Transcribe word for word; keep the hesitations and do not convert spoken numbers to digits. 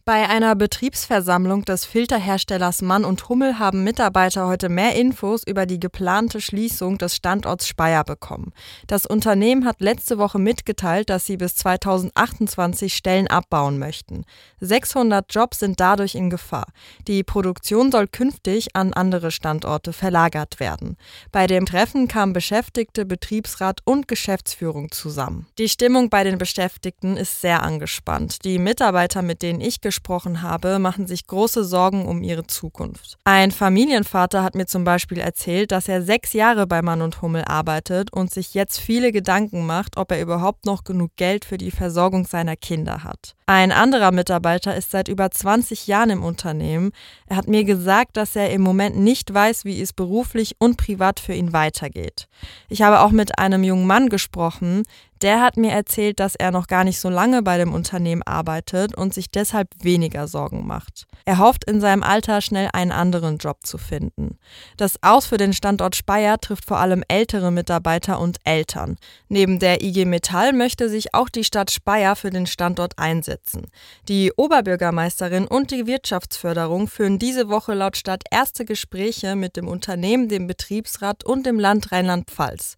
Bei einer Betriebsversammlung des Filterherstellers Mann und Hummel haben Mitarbeiter heute mehr Infos über die geplante Schließung des Standorts Speyer bekommen. Das Unternehmen hat letzte Woche mitgeteilt, dass sie bis zweitausendachtundzwanzig Stellen abbauen möchten. sechshundert Jobs sind dadurch in Gefahr. Die Produktion soll künftig an andere Standorte verlagert werden. Bei dem Treffen kamen Beschäftigte, Betriebsrat und Geschäftsführung zusammen. Die Stimmung bei den Beschäftigten ist sehr angespannt. Die Mitarbeiter, mit denen ich gesprochen habe, machen sich große Sorgen um ihre Zukunft. Ein Familienvater hat mir zum Beispiel erzählt, dass er sechs Jahre bei Mann und Hummel arbeitet und sich jetzt viele Gedanken macht, ob er überhaupt noch genug Geld für die Versorgung seiner Kinder hat. Ein anderer Mitarbeiter ist seit über zwanzig Jahren im Unternehmen. Er hat mir gesagt, dass er im Moment nicht weiß, wie es beruflich und privat für ihn weitergeht. Ich habe auch mit einem jungen Mann gesprochen. Der hat mir erzählt, dass er noch gar nicht so lange bei dem Unternehmen arbeitet und sich deshalb weniger Sorgen macht. Er hofft, in seinem Alter schnell einen anderen Job zu finden. Das Aus für den Standort Speyer trifft vor allem ältere Mitarbeiter und Eltern. Neben der I G Metall möchte sich auch die Stadt Speyer für den Standort einsetzen. Die Oberbürgermeisterin und die Wirtschaftsförderung führen diese Woche laut Stadt erste Gespräche mit dem Unternehmen, dem Betriebsrat und dem Land Rheinland-Pfalz.